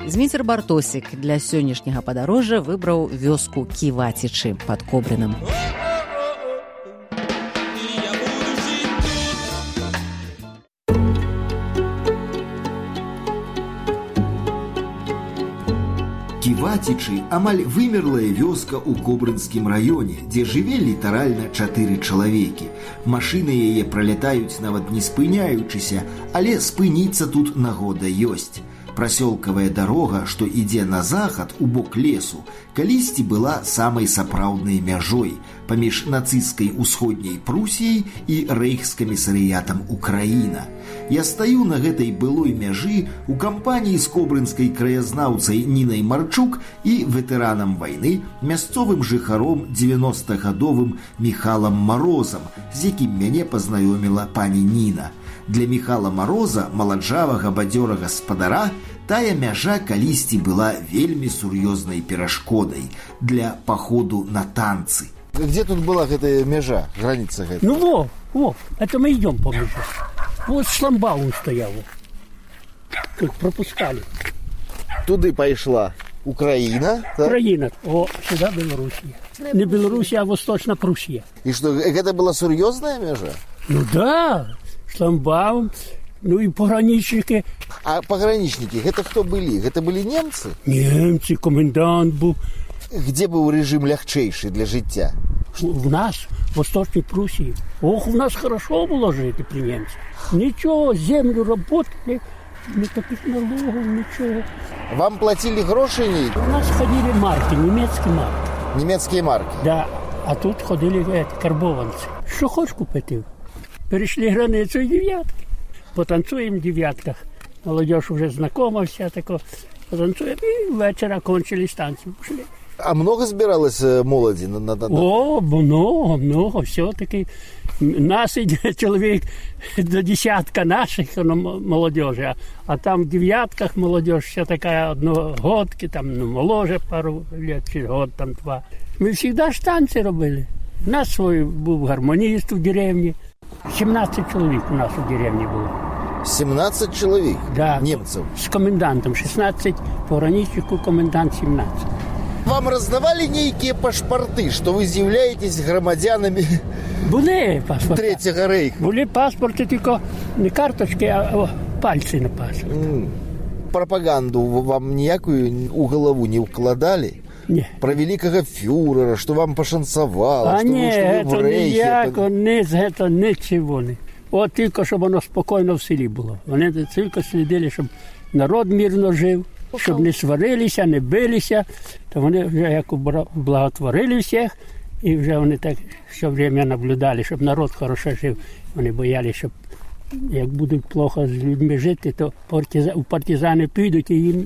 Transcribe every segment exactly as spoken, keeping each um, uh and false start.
Зміцер Бартосік для сённяшняга падарожжа выбраў вёску Ківацічы пад Кобрыным. Ківацічы амаль вымерлая вёска ў Кобрынскім раёне, дзе жыве літаральна чатыры чалавекі. Машыны яе пралятаюць нават не спыняючыся, але спыніцца тут нагода ёсць. Прасёлкавая дарога, што ідзе на захад у бок лесу, калісьці была самай сапраўднай мяжой паміж нацысцкай усходняй Прусіяй і рэйхскамісарыятам Украіна. Я стаю на гэтай былой мяжы у кампаніі з кобрынскай краязнаўцай Нінай Марчук і ветэранам вайны, мясцовым жыхаром дзевяностагадовым Міхалам Марозам, з якім мяне пазнаёміла пані Ніна. Для Міхала Мароза, маладжавага бадзёра гаспадара, тая мяжа калісьці была вельмі сур'ёзнай перашкодай для паходу на танцы. Где тут была гэтая мяжа, граница гэтая? Ну во, во, это мы идем по мяже. Вот шламбаун стоял. Тут пропускали. Туды пайшла Украина. Так? Украина. О, сюда Белоруссия. Не Белоруссия, а Восточная Пруссия. И что, это была серьезная мяжа? Ну да, шламбаун, ну и пограничники. А пограничники, это кто были? Это были немцы? Немцы, комендант был. Где был режим лягчайший для життя? У нас, в Восточной Пруссии. Ох, у нас хорошо было жить при немцах. Ничего, землю работали, никаких налогов, ничего. Вам платили гроши? У нас ходили марки, немецкие марки. Немецкие марки? Да, а тут ходили это, карбованцы. Что хочешь купить? Перешли границу и девятки. Потанцуем в девятках. Молодежь уже знакома вся такая. Потанцуем и вечера кончили станцию. Пошли. А много збиралось молоді? На, на, на... О, много, много, все-таки. Нас идет человек до десятка наших молодежи, а, а там в девятках молодежь вся такая одногодки, там ну, моложе пару лет, через год, там два. Мы всегда штанцы робили. У нас свой был гармонист в деревне. семнадцать человек у нас в деревне было. семнадцать человек? Да. Немцев? С комендантом шестнадцать, пограничнику комендант семнадцать. Вам раздавали некие пашпорты, что вы являетесь громадянами Були паспорти. Третього рейху? Були паспорти, тільки не карточки, а пальці на паспорт. Mm. Пропаганду вам ніякую у голову не вкладали? Ні. Про великого фюрера, что вам пошансовало, а что, ні, вы, что вы в рейхе. Ніяко, ні, це нічого не. От тільки, щоб воно спокійно в селі було. Вони тільки слідили, щоб народ мирно жив, щоб не сварилися, не билися. То вони вже як благотворили всіх, і вже вони так все время наблюдали, щоб народ хорошо жив. Вони боялися, щоб як будуть плохо з людьми жити, то партиза... партизани підуть і їм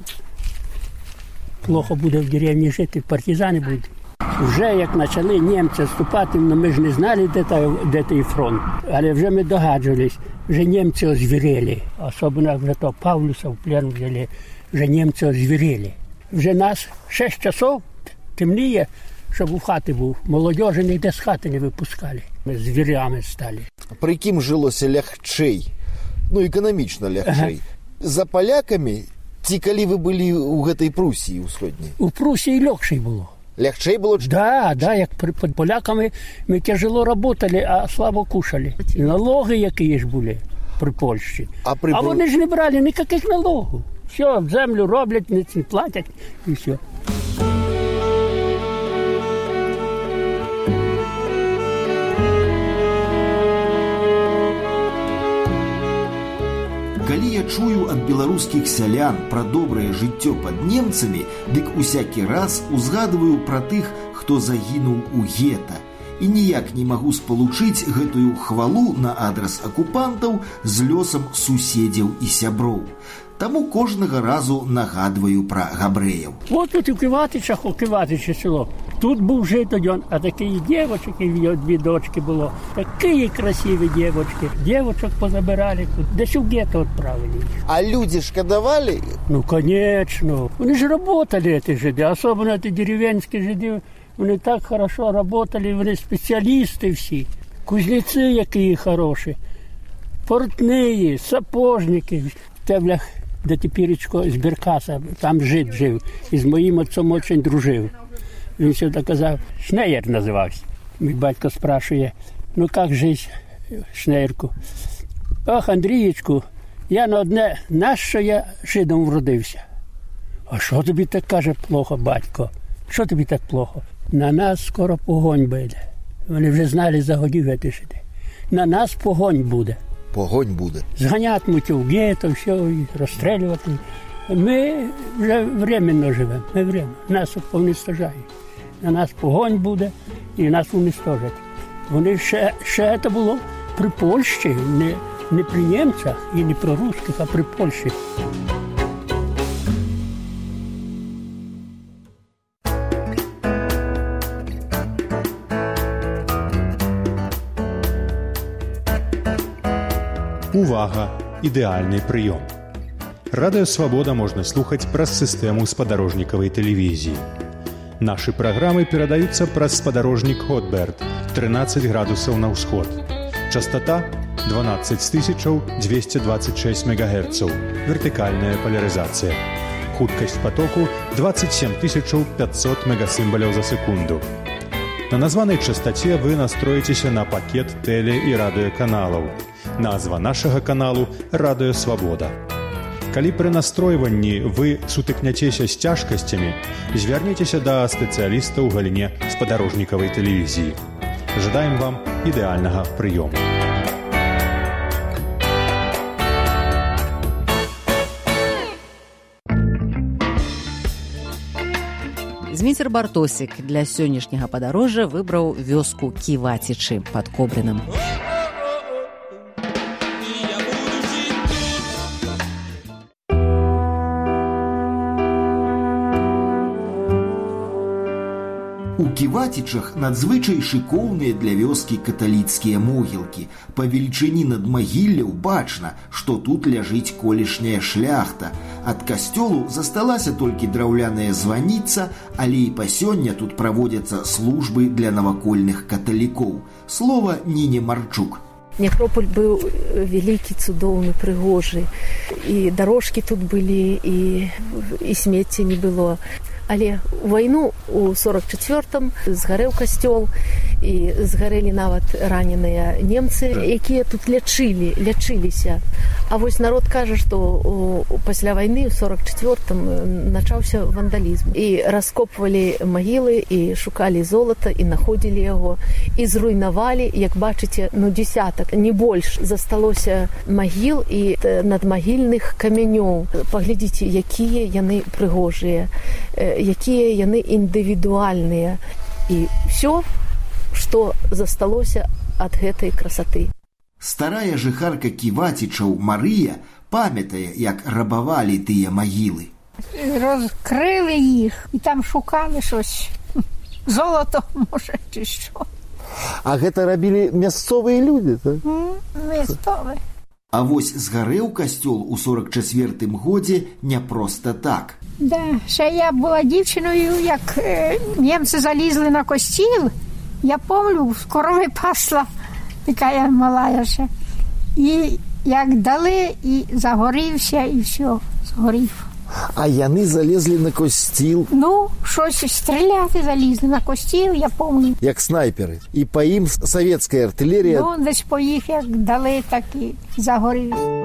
плохо буде в деревні жити, партизани будуть. Вже як почали німці вступати, ну ми ж не знали, де, та, де той фронт. Але вже ми догаджувались, вже німці озвірели. Особливо вже то Павлюса в плен взяли, вже німці озвірели. Вже нас шість часов темніє, щоб у хати був. Молодежі ніде з хати не випускали. Ми звірями стали. При яким жилося лягчей? Ну, економічно лягчей. Ага. За поляками, ті, коли ви були у гэтай Прусії усходній? У Прусії легче було. Легче було? Да, да, як під поляками ми тяжело працювали, а слабо кушали. І налоги які ж були при Польщі. А, при... а вони ж не брали ніяких налогів. Все, землю роблять, не платять і все. Калі я чую ад беларускіх сялян пра добрае жыццё пад немцамі, дык усякі раз узгадываю пра тых, хто загінуў у гета. І ніяк не магу спалучыць гэтую хвалу на адрас акупантаў з лёсам суседзяў і сяброў. Таму кожнага разу нагадваю пра габрэяў. Вот тут у Киватичах, у Киватичі село. Тут був житодьон, а такі дівочки, дві дочки було. Такі красиві дівочки. Дівочок позабирали тут, десь у гетто відправили їх. А люди шкодували? Ну, конечно. Вони ж працювали, ці жиди, особливо ці деревенські жиди. Вони так хорошо працювали, вони спеціалісти всі. Кузнеці які хороші, портні, сапожники. В теблях де теперечко з Беркаса, там жид жив. І з моїм отцом дуже дружив. Він сюди казав, Шнеєр називався. Мій батько спрашує, ну як жить, Шнеєрку? Ох, Андрієчку, я на одне, нащо я жидом вродився? А що тобі так каже плохо, батько? Що тобі так плохо? На нас скоро погонь буде. Вони вже знали за годів ці жиди. На нас погонь буде. Погонь буде. Зганятимуть у гетто, все, і розстрілювати. Ми вже временно живемо, ми временно. Нас уничтожають. На нас погонь буде і нас уничтожать. Вони ще, ще це було при Польщі, не, не при німцях і не при русских, а при Польщі. Увага! Ідэальны прыём. Радыё Свабода можна слухаць праз сістэму спадарожнікавай тэлевізіі. Нашы праграмы перадаюцца праз спадарожнік Хотберд, трынаццаць градусаў на ўсход. Частата дванаццаць тысяч дзвесце дваццаць шэсць мегагерцаў, вертыкальная палярызацыя. Хуткасць патоку дваццаць сем тысяч пятьсот мегасімбаляў за секунду. На названай частаце вы настроіцеся на пакет тэле- і радыёканалаў. Назва нашага каналу «Радыё Свабода». Калі пры настройванні вы сутыкняцеся з цяжкасцямі, звярніцеся да спецыяліста ў галіне спадарожнікавай тэлевізіі. Жадаем вам ідэальнага прыёму. Зміцер Бартосік для сённяшняга падарожжа выбраў вёску Ківацічы пад Кобрынам. У Ківацічах надзвычай шыкоўныя для вёскі каталіцкія могілкі. Па велічыні надмагілляў бачна, што тут ляжыць колішняя шляхта. Ад касцёлу засталася толькі драўляная званіца, але і па сёння тут праводзяцца службы для навакольных каталікоў. Слова Ніне Марчук. Некрополь быў вялікі, цудоўны, прыгожы. І дарожкі тут былі, і, і смецця не было. Але у вайну у сорок чацвёртым згарэў касцёл і згарэлі нават раненыя немцы, якія тут лячылі, лячыліся. А вось народ кажа, што пасля вайны ў сорок чацвёртым начаўся вандалізм. І раскопвалі магілы, і шукалі золата, і находзілі яго, і зруйнавалі, як бачыце, ну дзесятак, не больш засталося магіл і надмагільных камянёў. Паглядзіце, якія яны прыгожыя, якія яны індывідуальныя. І ўсё, што засталося ад гэтай красоты. Старая жыхарка Ківацічаў Марыя памятае, як рабавалі тыя магілы. Розкрили їх і там шукали щось. Золото, може, чи що. А гэта рабілі мясцовыя людзі, так? Мясцовыя. А вось згарэў касцёл у сорок чацвёртым годзе не проста так. Да, ще я була дівчиною, як е, німці залізли на костіл. Я пам'ятаю, корови пасла, така я мала ще. І як дали, і загорівся, і все, згорів. А яны залезли на костіл? Ну, щось стріляти залізли на костіл, я пам'ятаю. Як снайпери. І по їм совєтська артилерія... Ну, десь по їх, як дали, так і загорівся.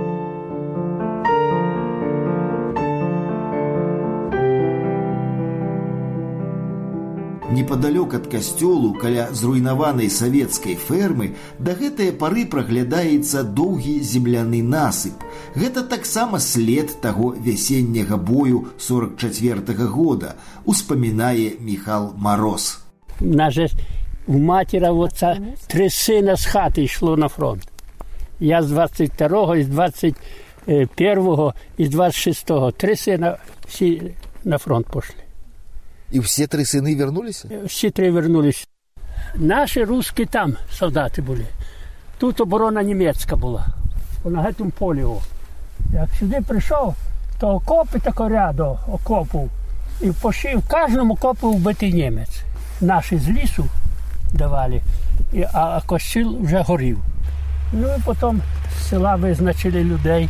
Непадалёк ад касцёлу, каля зруйнаванай савецкай фермы, да гэтай пары праглядаецца доўгі земляны насып. Гэта таксама след таго вясенняга бою сорок чацвёртага года, успамінае Міхал Мароз. Наже у матера отца три сына з хати йшло на фронт. Я з двадцять второго, з двадцять першого і з двадцять шестого. Три сина всі на фронт пішли. І всі три сини вернулися? Всі три вернулися. Наші русські там солдати були. Тут оборона німецька була. На цьому полі. Як сюди прийшов, то окопи тако ряду окопу. І в кожному окопу вбитий німець. Наші з лісу давали, а костіл вже горів. Ну і потім з села визначили людей,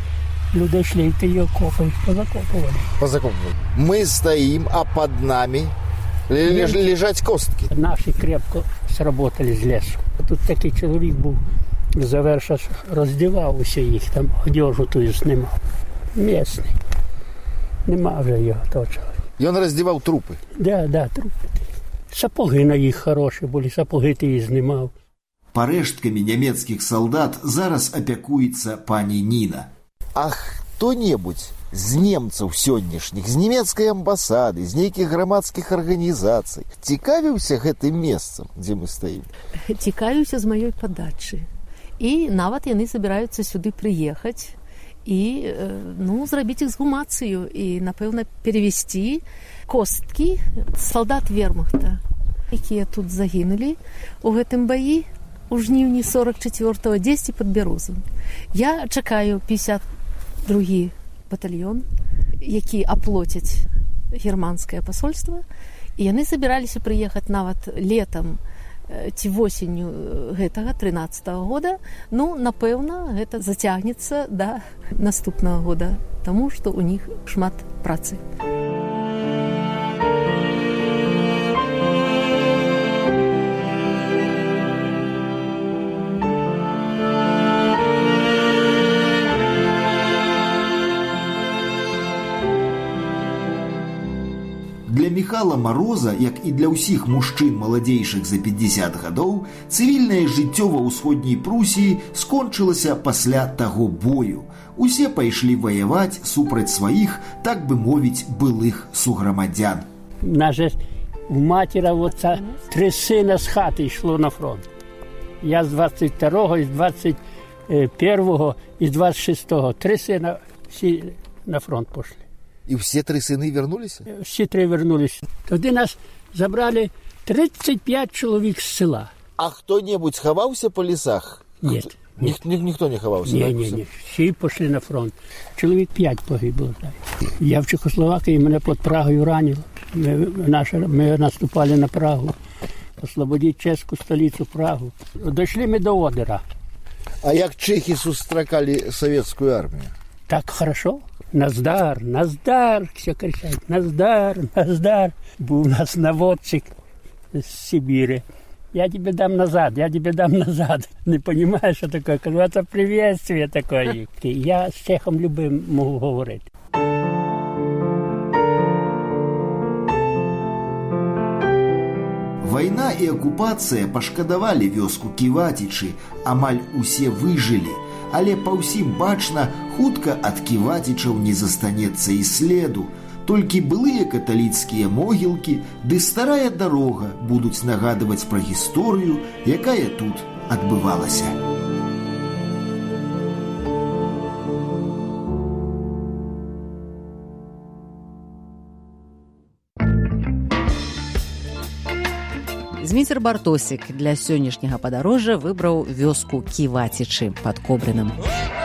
Люди йшли, і її окопи позакопували. Позакопывали. Мы стоим, а под нами леж, лежать костки. Наші крепко сработали з лісу. Тут такий чоловік був, заверша роздівав усе їх, там одежу ту знімав. Місний. Нема вже його того чоловіка. И он раздевал трупы. Да, да, трупи. Сапоги на їх хороші були, сапоги ти їх знімав. Парэшткамі нямецкіх салдат зараз апякуецца пані Ніна. А хто-небудзь з немцаў сённяшніх, з нямецкай амбасады, з нейкіх грамадскіх арганізацый цікавіўся гэтым месцам, дзе мы стаім? Цікавіўся з маёй падачы. І нават яны збіраюцца сюды прыехаць і ну, зрабіць эксгумацыю і, напэўна, перевесці косткі салдат вермахта, якія тут загінулі у гэтым баі у жніўні сорок чацвёртага дзесьці пад Бярозам. Я чакаю пятьдесят другі батальён, які аплоцяць германскае пасольства, і яны збіраліся прыехаць нават летам ці восенню гэтага трынаццатага года. Ну, напэўна, гэта зацягнецца да наступнага года, таму што ў них шмат працы. Для Міхала Мароза, як і для ўсіх мужчын маладзейшых за пятьдесят гадоў, цывільнае жыццё ва ўсходняй Прусіі скончылася пасля таго бою. Усе пайшлі ваяваць супраць сваіх, так бы мовіць, былых суграмадзян. Наже у матера вот три сына з хати йшло на фронт. Я з двадцять второго, з двадцять першого і з двадцять шестого. Три сина всі на фронт пішли. І всі три сини вернулися? Всі три вернулися. Тоді нас забрали тридцять п'ять чоловік з села. А хто-небудь сховався по лісах? Ні. Ні, ні, ніхто не ховався? Ні, ні, ні. Всі пішли на фронт. Чоловік п'ять погибло. Я в Чехословакії, мене під Прагою ранило. Ми, наші, ми наступали на Прагу. Освободити чеську столицю Прагу. Дійшли ми до Одера. А як чехи сустракали совєтську армію? Так хорошо. Наздар, Наздар, все кричать, Наздар, Наздар. Був у нас наводчик з Сибири. Я тебе дам назад, я тебе дам назад. Не понимаешь, что такое? Кажу, это приветствие такое. Я з чехом любим можу говорити. Вайна і акупацыя пашкадавалі вёску Ківацічы, амаль усе выжылі. Але па ўсім бачна, хутка ад ківацічаў не застанецца і следу. Толькі былыя каталіцкія могілкі ды старая дарога будуць нагадваць пра гісторыю, якая тут адбывалася. Зміцер Бартосік для сённяшняга падарожжа выбраў вёску Ківацічы пад Кобрыным.